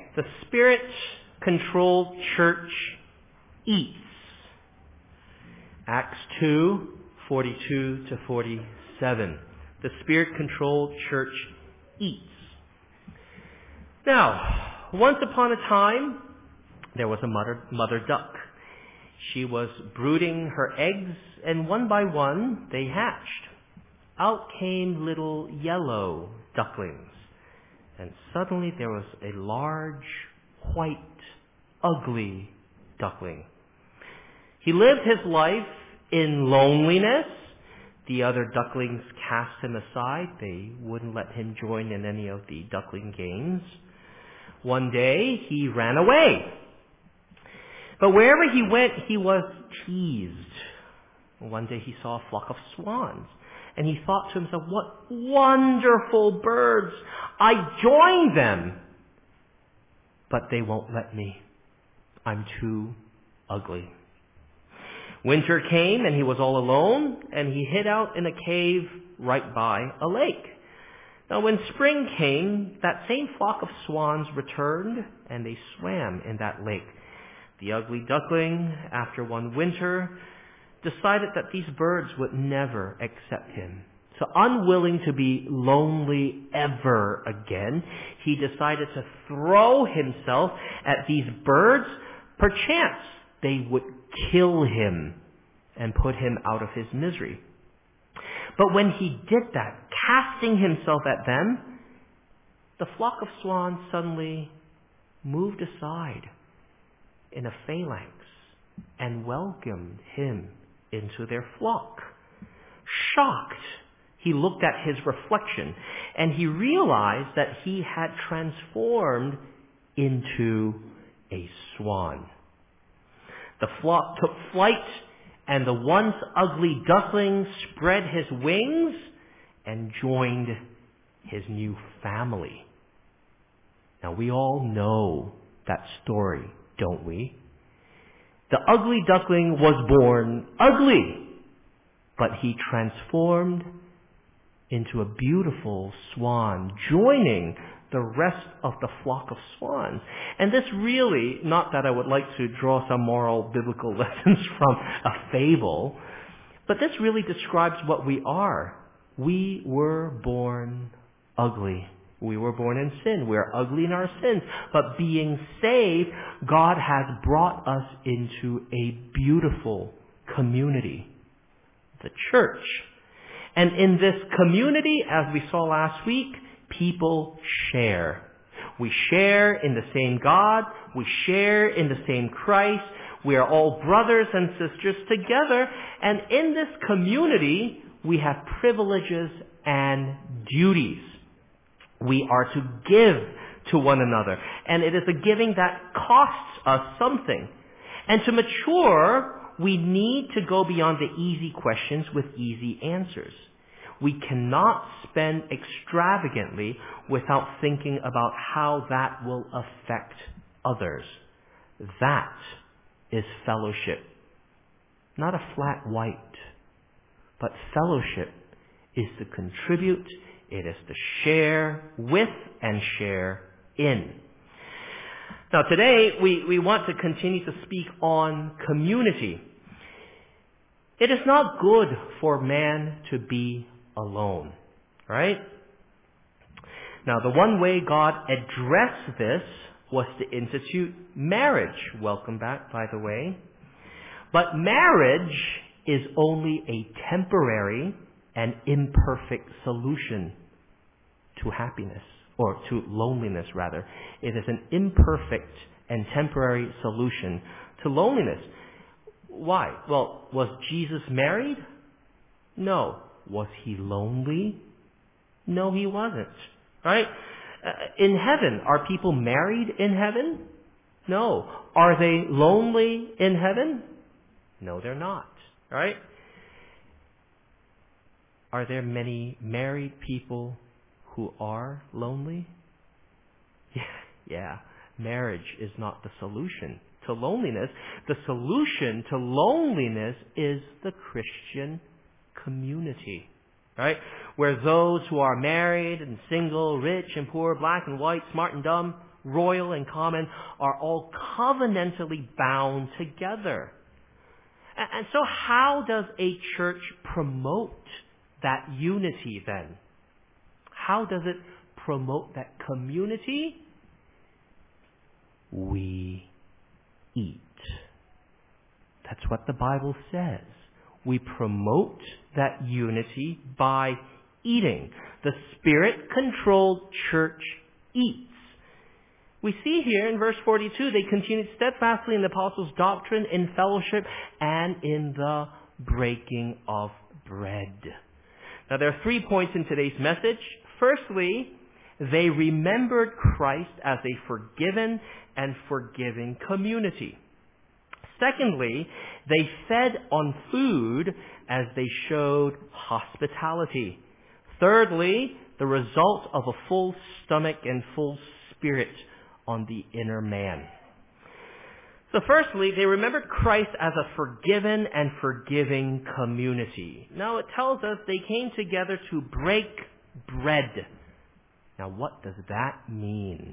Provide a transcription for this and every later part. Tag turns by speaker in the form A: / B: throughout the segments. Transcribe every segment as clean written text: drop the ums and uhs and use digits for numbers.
A: The Spirit-controlled church eats. Acts 2:42 to 47. The Spirit-controlled church eats. Now, once upon a time, there was a mother duck. She was brooding her eggs, and one by one they hatched. Out came little yellow ducklings, and suddenly there was a large, white, ugly duckling. He lived his life in loneliness. The other ducklings cast him aside. They wouldn't let him join in any of the duckling games. One day, he ran away. But wherever he went, he was teased. One day he saw a flock of swans, and he thought to himself, what wonderful birds! I join them! But they won't let me. I'm too ugly. Winter came, and he was all alone, and he hid out in a cave right by a lake. Now when spring came, that same flock of swans returned, and they swam in that lake. The ugly duckling, after one winter, decided that these birds would never accept him. So unwilling to be lonely ever again, he decided to throw himself at these birds. Perchance they would kill him and put him out of his misery. But when he did that, casting himself at them, the flock of swans suddenly moved aside in a phalanx and welcomed him into their flock. Shocked, he looked at his reflection, and he realized that he had transformed into a swan. The flock took flight, and the once ugly duckling spread his wings and joined his new family. Now we all know that story, don't we? The ugly duckling was born ugly, but he transformed into a beautiful swan, joining the rest of the flock of swans. And this really, not that I would like to draw some moral biblical lessons from a fable, but this really describes what we are. We were born ugly. We were born in sin. We are ugly in our sins. But being saved, God has brought us into a beautiful community, the church. And in this community, as we saw last week, people share. We share in the same God. We share in the same Christ. We are all brothers and sisters together. And in this community, we have privileges and duties. We are to give to one another. And it is a giving that costs us something. And to mature, we need to go beyond the easy questions with easy answers. We cannot spend extravagantly without thinking about how that will affect others. That is fellowship. Not a flat white, but fellowship is to contribute. It is to share with and share in. Now today, we want to continue to speak on community. It is not good for man to be alone, right? Now the one way God addressed this was to institute marriage. Welcome back, by the way. But marriage is only a temporary and imperfect solution to happiness, or to loneliness rather. It is an imperfect and temporary solution to loneliness. Why? Well, was Jesus married? No. Was he lonely? No, he wasn't. Right? In heaven, are people married in heaven? No. Are they lonely in heaven? No, they're not. Right? Are there many married people who are lonely? Yeah. Marriage is not the solution to loneliness. The solution to loneliness is the Christian community. Right? Where those who are married and single, rich and poor, black and white, smart and dumb, royal and common, are all covenantally bound together. And so how does a church promote that unity then? How does it promote that community? We eat. That's what the Bible says. We promote that unity by eating. The Spirit-controlled church eats. We see here in verse 42, they continued steadfastly in the apostles' doctrine, in fellowship, and in the breaking of bread. Now there are 3 points in today's message. Firstly, they remembered Christ as a forgiven and forgiving community. Secondly, they fed on food as they showed hospitality. Thirdly, the result of a full stomach and full spirit on the inner man. So firstly, they remembered Christ as a forgiven and forgiving community. Now it tells us they came together to break bread. Now what does that mean?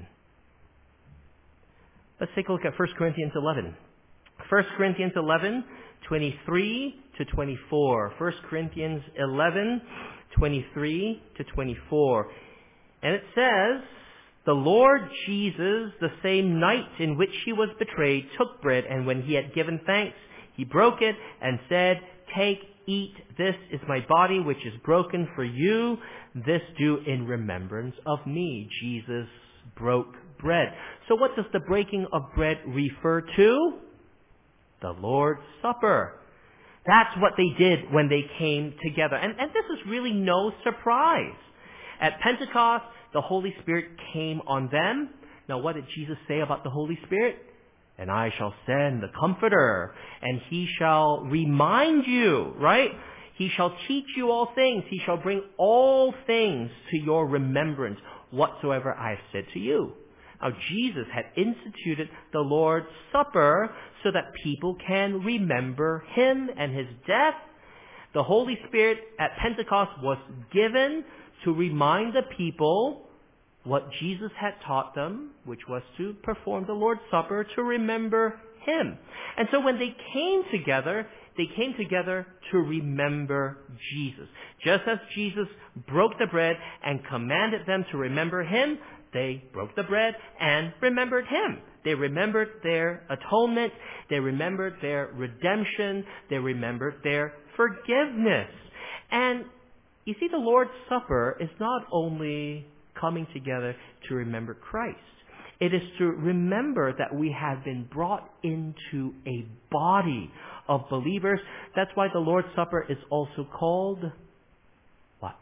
A: Let's take a look at 1 Corinthians 11. 1 Corinthians 11, 23 to 24. 1 Corinthians 11, 23 to 24. And it says, the Lord Jesus, the same night in which he was betrayed, took bread, and when he had given thanks, he broke it and said, take, eat, this is my body which is broken for you. This do in remembrance of me. Jesus broke bread. So what does the breaking of bread refer to? The Lord's Supper. That's what they did when they came together. And this is really no surprise. At Pentecost, the Holy Spirit came on them. Now what did Jesus say about the Holy Spirit? And I shall send the Comforter, and he shall remind you, right? He shall teach you all things. He shall bring all things to your remembrance, whatsoever I have said to you. Now Jesus had instituted the Lord's Supper so that people can remember him and his death. The Holy Spirit at Pentecost was given to remind the people what Jesus had taught them, which was to perform the Lord's Supper, to remember him. And so when they came together to remember Jesus. Just as Jesus broke the bread and commanded them to remember him, they broke the bread and remembered him. They remembered their atonement. They remembered their redemption. They remembered their forgiveness. And you see, the Lord's Supper is not only coming together to remember Christ. It is to remember that we have been brought into a body of believers. That's why the Lord's Supper is also called what?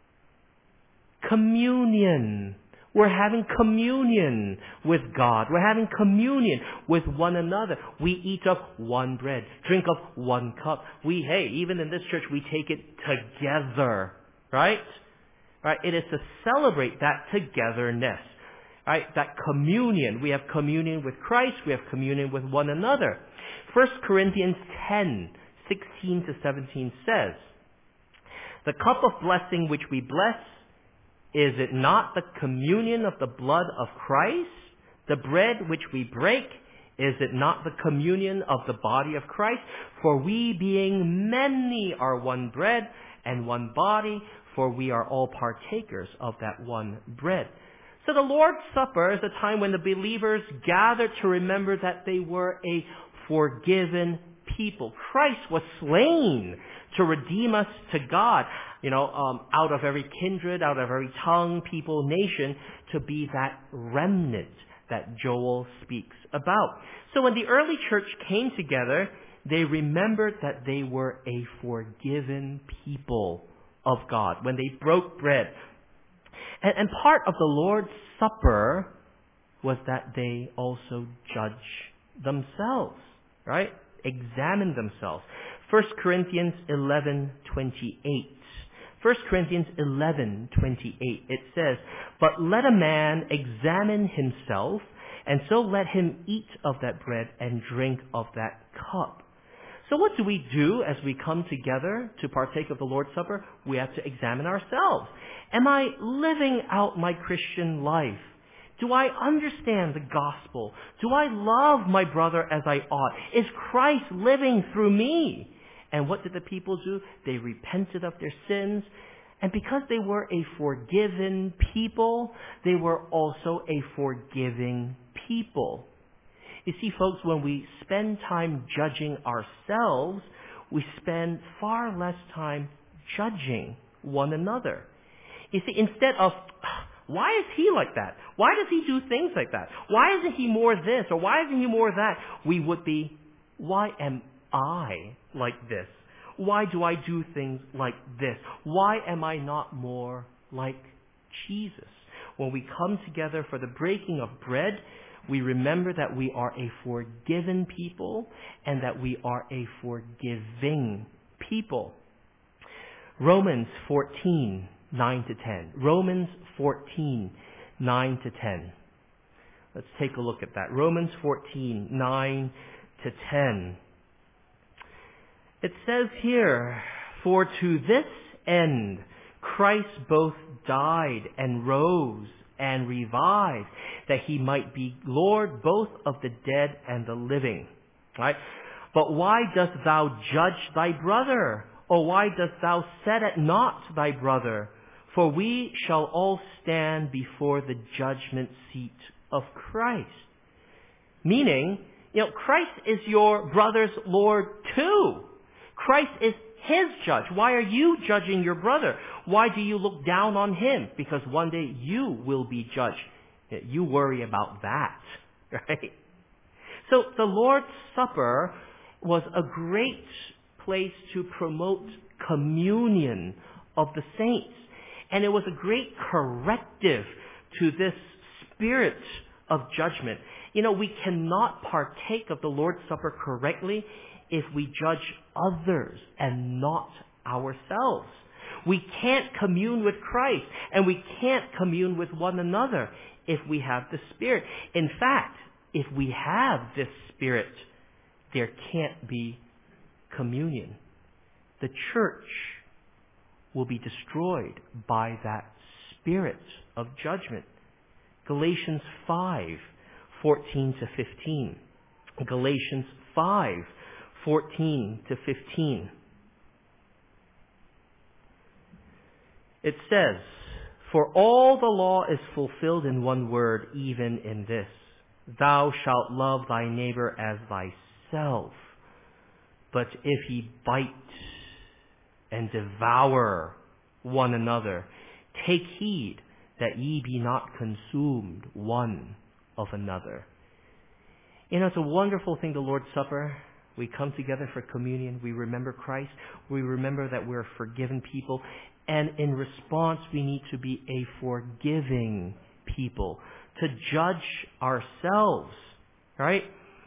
A: Communion. We're having communion with God. We're having communion with one another. We eat of one bread, drink of one cup. Even in this church, we take it together, right? Right? It is to celebrate that togetherness, right? That communion. We have communion with Christ. We have communion with one another. 1 Corinthians 10, 16 to 17 says, the cup of blessing which we bless, is it not the communion of the blood of Christ? The bread which we break, is it not the communion of the body of Christ? For we being many are one bread and one body, for we are all partakers of that one bread. So the Lord's Supper is a time when the believers gathered to remember that they were a forgiven people. Christ was slain to redeem us to God, out of every kindred, out of every tongue, people, nation, to be that remnant that Joel speaks about. So when the early church came together, they remembered that they were a forgiven people of God when they broke bread. And part of the Lord's Supper was that they also judge themselves, right? Examine themselves. 1 Corinthians 11:28. 1 Corinthians 11:28. It says, but let a man examine himself, and so let him eat of that bread and drink of that cup. So what do we do as we come together to partake of the Lord's Supper? We have to examine ourselves. Am I living out my Christian life? Do I understand the gospel? Do I love my brother as I ought? Is Christ living through me? And what did the people do? They repented of their sins. And because they were a forgiven people, they were also a forgiving people. You see, folks, when we spend time judging ourselves, we spend far less time judging one another. You see, instead of, why is he like that? Why does he do things like that? Why isn't he more this or why isn't he more that? We would be, why am I like this? Why do I do things like this? Why am I not more like Jesus? When we come together for the breaking of bread, we remember that we are a forgiven people and that we are a forgiving people. Romans 14, 9 to 10. Romans 14, 9 to 10. Let's take a look at that. Romans 14, 9 to 10. It says here, for to this end Christ both died and rose and revived, that he might be Lord both of the dead and the living. Right? But why dost thou judge thy brother? Or why dost thou set at naught thy brother? For we shall all stand before the judgment seat of Christ. Meaning, Christ is your brother's Lord too. Christ is his judge. Why are you judging your brother? Why do you look down on him? Because one day you will be judged. You worry about that, right? So the Lord's Supper was a great place to promote communion of the saints. And it was a great corrective to this spirit of judgment. We cannot partake of the Lord's Supper correctly if we judge others and not ourselves. We can't commune with Christ and we can't commune with one another if we have the Spirit. In fact, if we have this Spirit, there can't be communion. The church will be destroyed by that spirit of judgment. Galatians 5, 14 to 15. Galatians 5, 14 to 15. It says, for all the law is fulfilled in one word, even in this, thou shalt love thy neighbor as thyself. But if ye bite and devour one another, take heed that ye be not consumed one of another. It's a wonderful thing, the Lord's Supper. We come together for communion. We remember Christ. We remember that we're forgiven people. And in response, we need to be a forgiving people. To judge ourselves, right?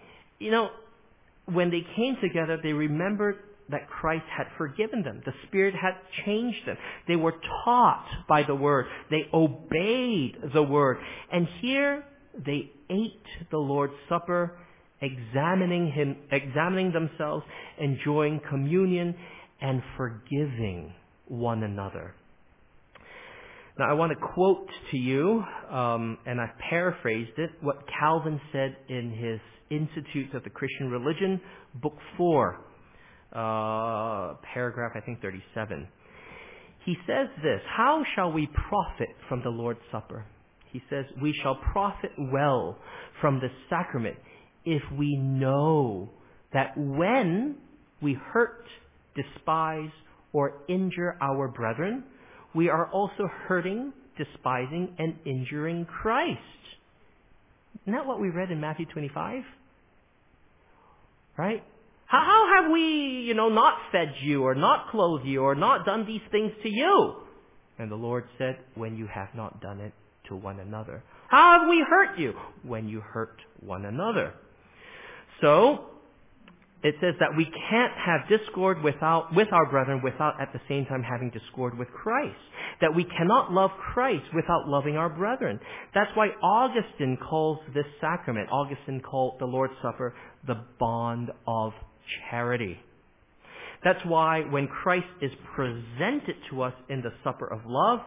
A: When they came together, they remembered that Christ had forgiven them. The Spirit had changed them. They were taught by the Word. They obeyed the Word. And here they ate the Lord's Supper, examining themselves, enjoying communion, and forgiving one another. Now I want to quote to you, and I've paraphrased it, what Calvin said in his Institutes of the Christian Religion, Book 4, paragraph, I think, 37. He says this, how shall we profit from the Lord's Supper? He says, we shall profit well from the sacrament if we know that when we hurt, despise, or injure our brethren, we are also hurting, despising, and injuring Christ. Isn't that what we read in Matthew 25? Right? How have we, not fed you or not clothed you or not done these things to you? And the Lord said, when you have not done it to one another. How have we hurt you? When you hurt one another. So, it says that we can't have discord with our brethren without at the same time having discord with Christ. That we cannot love Christ without loving our brethren. That's why Augustine calls this sacrament, Augustine called the Lord's Supper, the bond of charity. That's why when Christ is presented to us in the supper of love,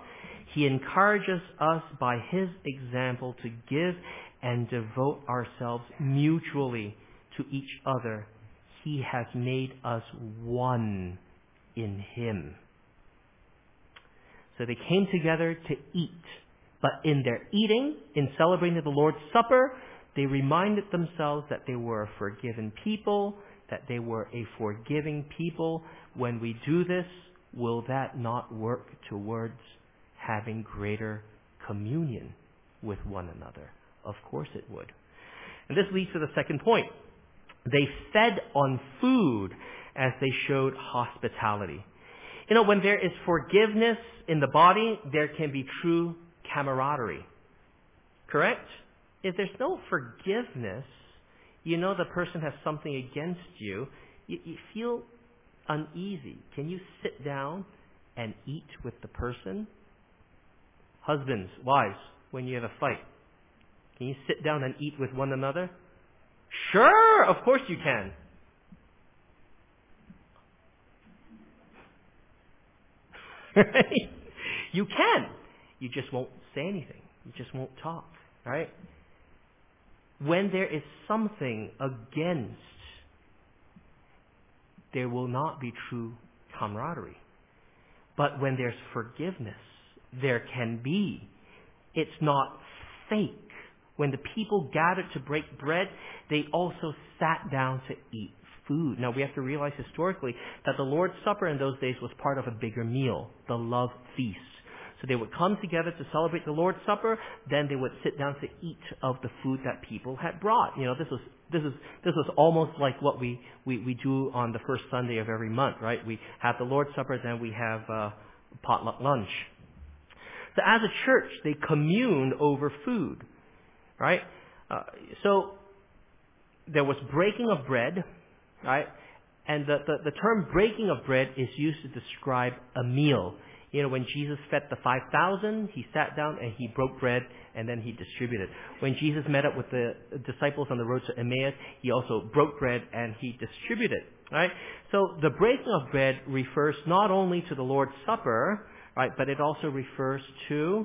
A: He encourages us by his example to give and devote ourselves mutually to each other. He has made us one in him. So they came together to eat. But in their eating, in celebrating the Lord's Supper, they reminded themselves that they were a forgiven people, that they were a forgiving people. When we do this, will that not work towards having greater communion with one another? Of course it would. And this leads to the second point. They fed on food as they showed hospitality. You know, when there is forgiveness in the body, there can be true camaraderie. Correct? If there's no forgiveness, you know the person has something against you, you feel uneasy. Can you sit down and eat with the person? Husbands, wives, when you have a fight, can you sit down and eat with one another? Sure, of course you can. Right? You can. You just won't say anything. You just won't talk. Right? When there is something against, there will not be true camaraderie. But when there's forgiveness, there can be. It's not fake. When the people gathered to break bread, they also sat down to eat food. Now we have to realize historically that the Lord's Supper in those days was part of a bigger meal, the love feast. So they would come together to celebrate the Lord's Supper, then they would sit down to eat of the food that people had brought. You know, this was almost like what we do on the first Sunday of every month, right? We have the Lord's Supper, then we have potluck lunch. So as a church, they communed over food, right? So there was breaking of bread, right? And the term breaking of bread is used to describe a meal. You know, when Jesus fed the 5,000, he sat down and he broke bread and then he distributed. When Jesus met up with the disciples on the road to Emmaus, he also broke bread and he distributed. Right? So the breaking of bread refers not only to the Lord's Supper, right, but it also refers to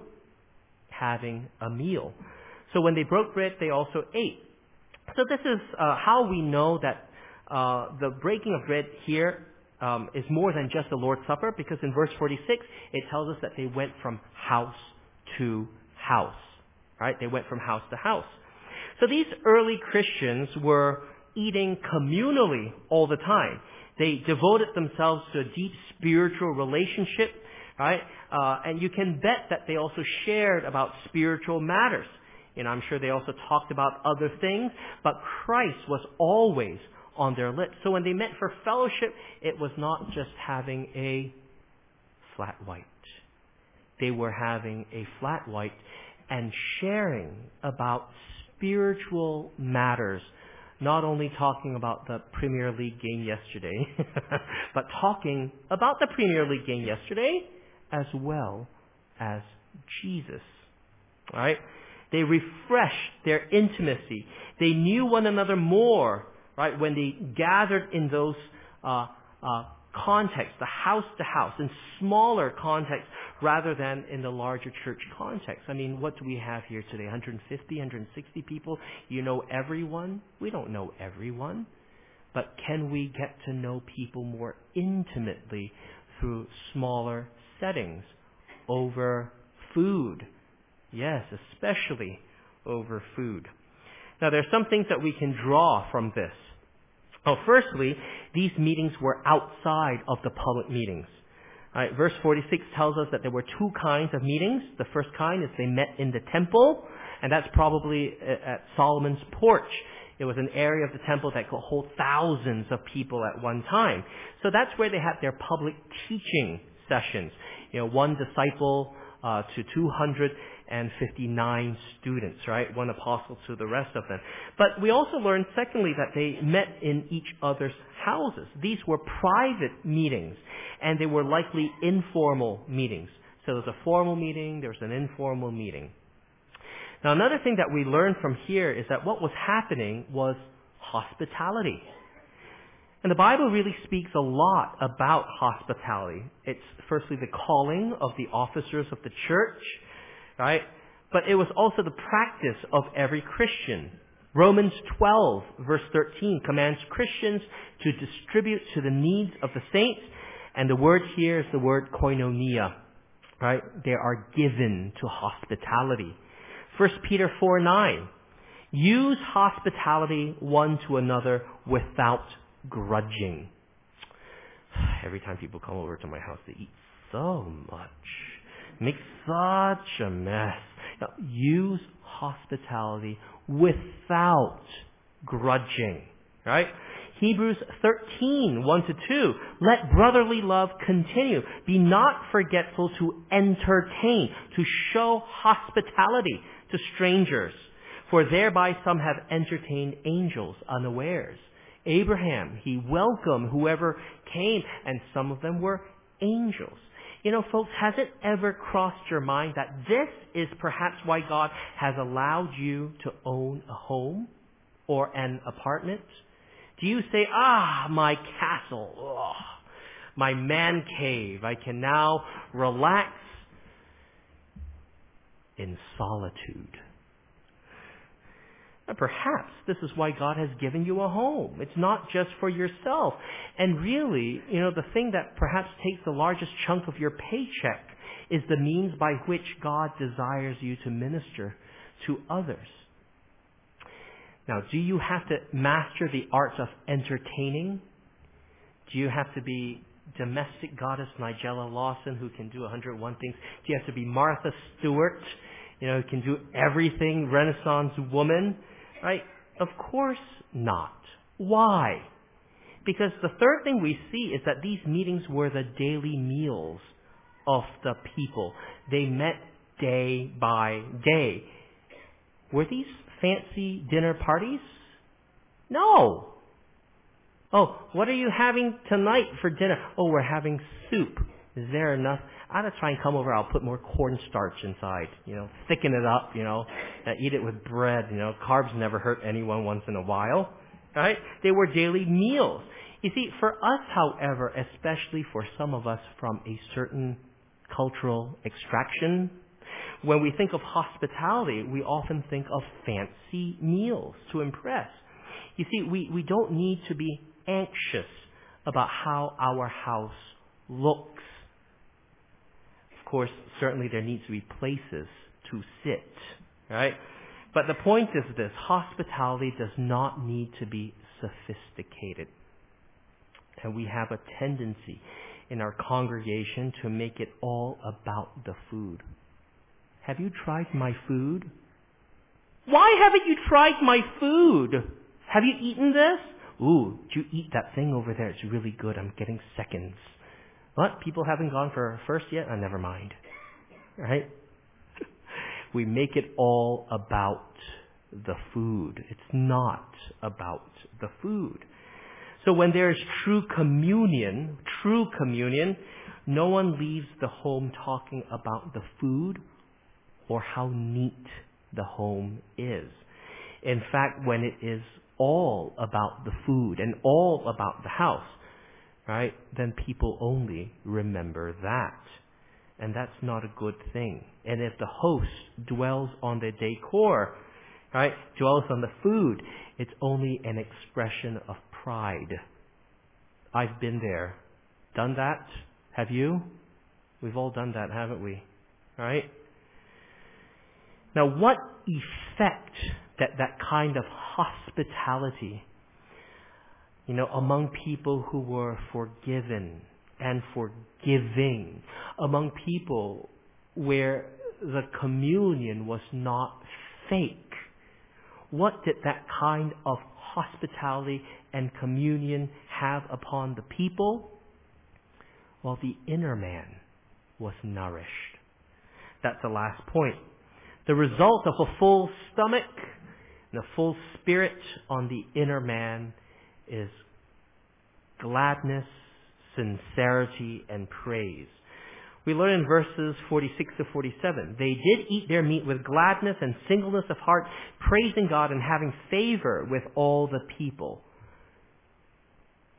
A: having a meal. So when they broke bread, they also ate. So this is how we know that the breaking of bread here is more than just the Lord's Supper, because in verse 46, it tells us that they went from house to house. Right? They went from house to house. So these early Christians were eating communally all the time. They devoted themselves to a deep spiritual relationship, right? And you can bet that they also shared about spiritual matters. You know, I'm sure they also talked about other things, but Christ was always on their lips. So when they met for fellowship, it was not just having a flat white. They were having a flat white and sharing about spiritual matters. Not only talking about the Premier League game yesterday, but talking about the Premier League game yesterday as well as Jesus. All right? They refreshed their intimacy. They knew one another more, right, when they gathered in those contexts, the house to house, in smaller contexts rather than in the larger church context. I mean, what do we have here today? 150, 160 people? You know everyone? We don't know everyone. But can we get to know people more intimately through smaller settings? Over food. Yes, especially over food. Now, there are some things that we can draw from this. Well, firstly, these meetings were outside of the public meetings. Right, verse 46 tells us that there were two kinds of meetings. The first kind is they met in the temple, and that's probably at Solomon's porch. It was an area of the temple that could hold thousands of people at one time. So that's where they had their public teaching sessions. You know, one disciple to 259 students, right? One apostle to the rest of them. But we also learned, secondly, that they met in each other's houses. These were private meetings, and they were likely informal meetings. So there was a formal meeting, there was an informal meeting. Now, another thing that we learned from here is that what was happening was hospitality. And the Bible really speaks a lot about hospitality. It's firstly the calling of the officers of the church, right? But it was also the practice of every Christian. Romans 12, verse 13, commands Christians to distribute to the needs of the saints. And the word here is the word koinonia, right? They are given to hospitality. 1 Peter 4:9, use hospitality one to another without grudging. Every time people come over to my house, they eat so much. Make such a mess. Now, use hospitality without grudging, right? Hebrews 13, 1-2. Let brotherly love continue. Be not forgetful to entertain, to show hospitality to strangers. For thereby some have entertained angels unawares. Abraham, he welcomed whoever came, and some of them were angels. You know, folks, has it ever crossed your mind that this is perhaps why God has allowed you to own a home or an apartment? Do you say, my castle, my man cave, I can now relax in solitude? Perhaps this is why God has given you a home. It's not just for yourself. And really, the thing that perhaps takes the largest chunk of your paycheck is the means by which God desires you to minister to others. Now, do you have to master the art of entertaining? Do you have to be domestic goddess Nigella Lawson, who can do 101 things? Do you have to be Martha Stewart, who can do everything, Renaissance woman? Right? Of course not. Why? Because the third thing we see is that these meetings were the daily meals of the people. They met day by day. Were these fancy dinner parties? No. Oh, what are you having tonight for dinner? Oh, we're having soup. Is there enough? I ought to try and come over. I'll put more cornstarch inside, thicken it up, eat it with bread, carbs never hurt anyone once in a while, right? They were daily meals. You see, for us, however, especially for some of us from a certain cultural extraction, when we think of hospitality, we often think of fancy meals to impress. You see, we don't need to be anxious about how our house looks. Of course, certainly there needs to be places to sit, right? But the point is this: hospitality does not need to be sophisticated. And we have a tendency in our congregation to make it all about the food. Have you tried my food? Why haven't you tried my food? Have you eaten this? Ooh, did you eat that thing over there? It's really good. I'm getting seconds. What? People haven't gone for first yet? Never mind. Right? We make it all about the food. It's not about the food. So when there is true communion, no one leaves the home talking about the food or how neat the home is. In fact, when it is all about the food and all about the house, right, then people only remember that. And that's not a good thing. And if the host dwells on the decor, right, dwells on the food, it's only an expression of pride. I've been there. Done that? Have you? We've all done that, haven't we? Right? Now, what effect that kind of hospitality, among people who were forgiven and forgiving, among people where the communion was not fake, what did that kind of hospitality and communion have upon the people? Well, the inner man was nourished. That's the last point. The result of a full stomach and a full spirit on the inner man is gladness, sincerity, and praise. We learn in verses 46 to 47, they did eat their meat with gladness and singleness of heart, praising God and having favor with all the people.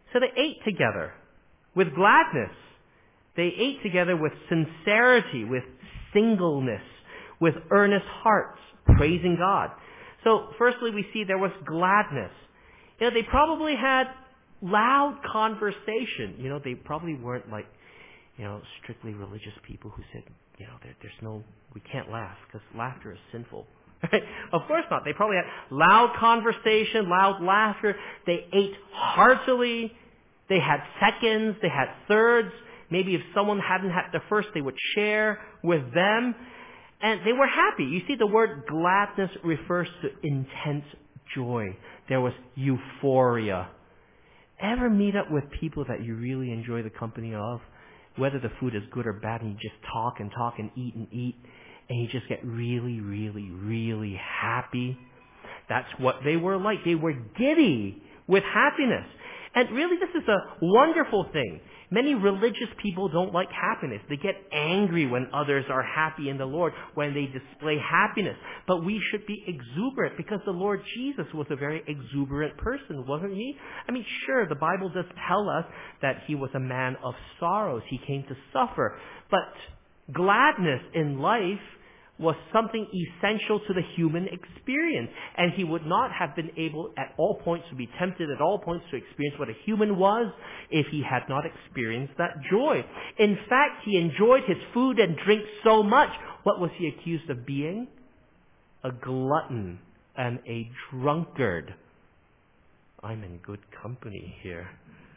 A: So they ate together with gladness. They ate together with sincerity, with singleness, with earnest hearts, praising God. So firstly, we see there was gladness. They probably had loud conversation. They probably weren't like, strictly religious people who said, we can't laugh because laughter is sinful. Of course not. They probably had loud conversation, loud laughter. They ate heartily. They had seconds. They had thirds. Maybe if someone hadn't had the first, they would share with them. And they were happy. You see, the word gladness refers to intense joy. There was euphoria. Ever meet up with people that you really enjoy the company of? Whether the food is good or bad, and you just talk and eat, and you just get really, really, really happy. That's what they were like. They were giddy with happiness. And really, this is a wonderful thing. Many religious people don't like happiness. They get angry when others are happy in the Lord, when they display happiness. But we should be exuberant because the Lord Jesus was a very exuberant person, wasn't he? I mean, sure, the Bible does tell us that he was a man of sorrows. He came to suffer. But gladness in life was something essential to the human experience. And he would not have been able at all points to be tempted, at all points to experience what a human was if he had not experienced that joy. In fact, he enjoyed his food and drink so much. What was he accused of being? A glutton and a drunkard. I'm in good company here.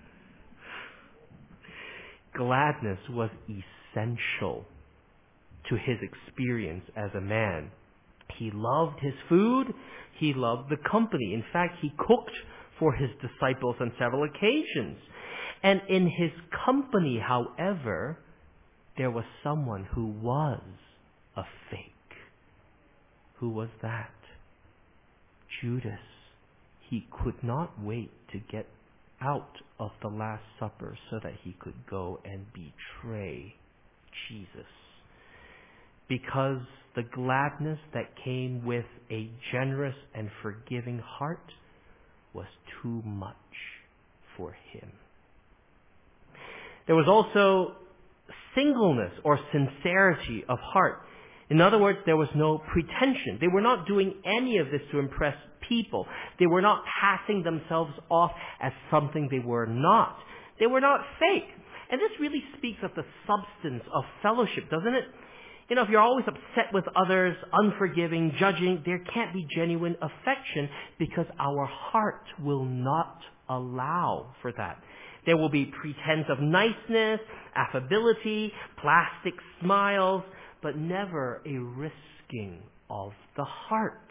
A: Gladness was essential to his experience as a man. He loved his food. He loved the company. In fact, he cooked for his disciples on several occasions. And in his company, however, there was someone who was a fake. Who was that? Judas. He could not wait to get out of the Last Supper so that he could go and betray Jesus. Because the gladness that came with a generous and forgiving heart was too much for him. There was also singleness or sincerity of heart. In other words, there was no pretension. They were not doing any of this to impress people. They were not passing themselves off as something they were not. They were not fake. And this really speaks of the substance of fellowship, doesn't it? If you're always upset with others, unforgiving, judging, there can't be genuine affection because our heart will not allow for that. There will be pretense of niceness, affability, plastic smiles, but never a risking of the heart.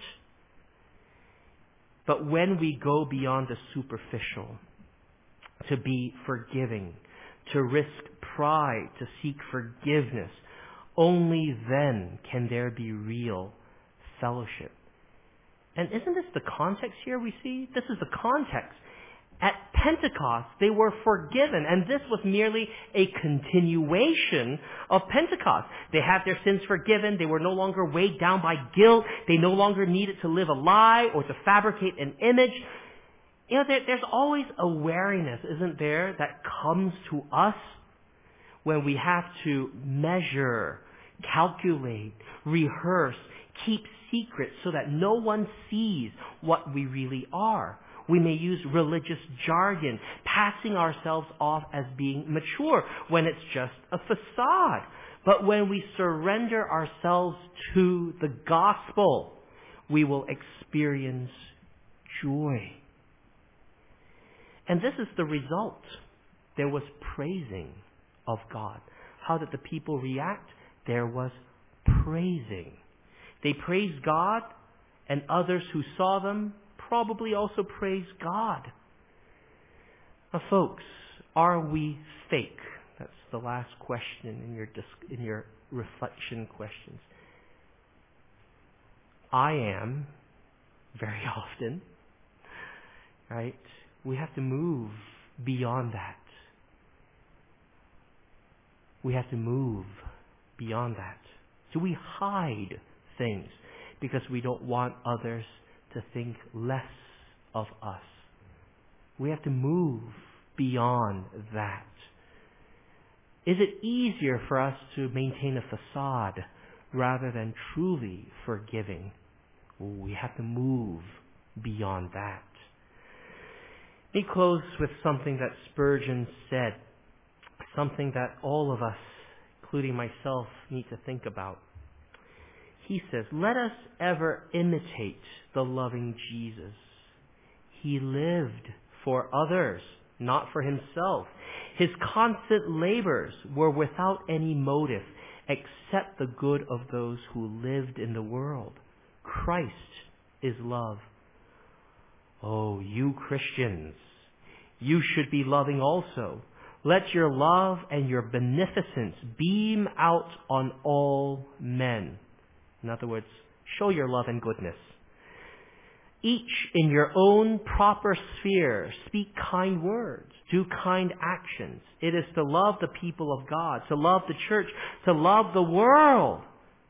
A: But when we go beyond the superficial, to be forgiving, to risk pride, to seek forgiveness, only then can there be real fellowship. And isn't this the context here we see? This is the context. At Pentecost, they were forgiven, and this was merely a continuation of Pentecost. They had their sins forgiven. They were no longer weighed down by guilt. They no longer needed to live a lie or to fabricate an image. There's always a wariness, isn't there, that comes to us when we have to measure, calculate, rehearse, keep secret so that no one sees what we really are. We may use religious jargon, passing ourselves off as being mature when it's just a facade. But when we surrender ourselves to the gospel, we will experience joy. And this is the result. There was praising of God. How did the people react? There was praising. They praised God, and others who saw them probably also praised God. Now, folks, are we fake? That's the last question in your reflection questions. I am, very often, right? We have to move beyond that. We have to move beyond that. So we hide things because we don't want others to think less of us. We have to move beyond that? Is it easier for us to maintain a facade rather than truly forgiving? We have to move beyond that. Let me close with something that Spurgeon said, something that all of us, including myself, need to think about. He says, "Let us ever imitate the loving Jesus. He lived for others, not for himself. His constant labors were without any motive except the good of those who lived in the world. Christ is love." Oh, you Christians, you should be loving also. Let your love and your beneficence beam out on all men. In other words, show your love and goodness. Each in your own proper sphere, speak kind words, do kind actions. It is to love the people of God, to love the church, to love the world.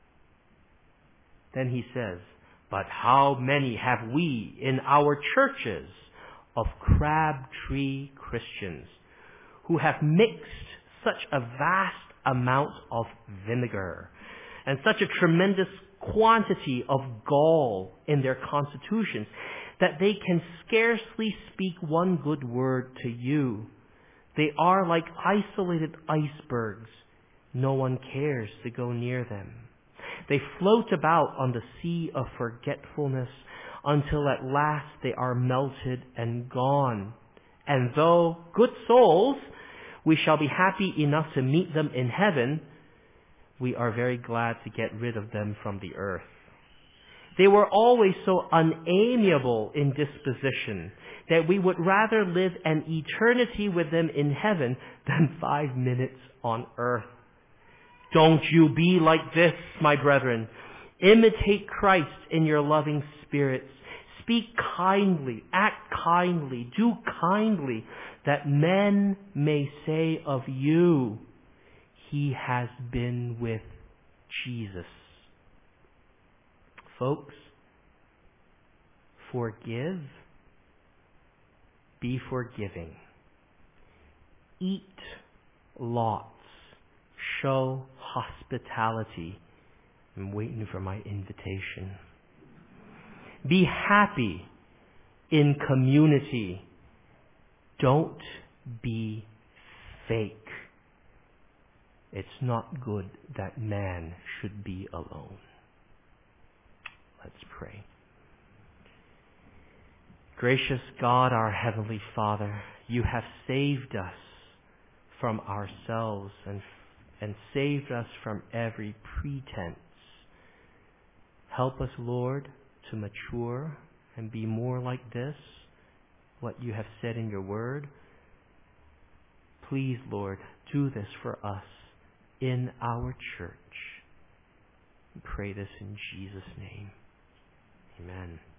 A: Then he says, "But how many have we in our churches of crabtree Christians who have mixed such a vast amount of vinegar and such a tremendous quantity of gall in their constitutions that they can scarcely speak one good word to you. They are like isolated icebergs. No one cares to go near them. They float about on the sea of forgetfulness until at last they are melted and gone. And though good souls, we shall be happy enough to meet them in heaven, we are very glad to get rid of them from the earth. They were always so unamiable in disposition that we would rather live an eternity with them in heaven than 5 minutes on earth. Don't you be like this, my brethren. Imitate Christ in your loving spirits. Speak kindly, act kindly, do kindly, that men may say of you, he has been with Jesus. Folks, forgive, be forgiving. Eat lots, show hospitality. I'm waiting for my invitation. Be happy in community. Don't be fake. It's not good that man should be alone. Let's pray. Gracious God, our Heavenly Father, you have saved us from ourselves and saved us from every pretense. Help us, Lord, to mature and be more like this, what you have said in your word. Please, Lord, do this for us in our church. We pray this in Jesus' name. Amen.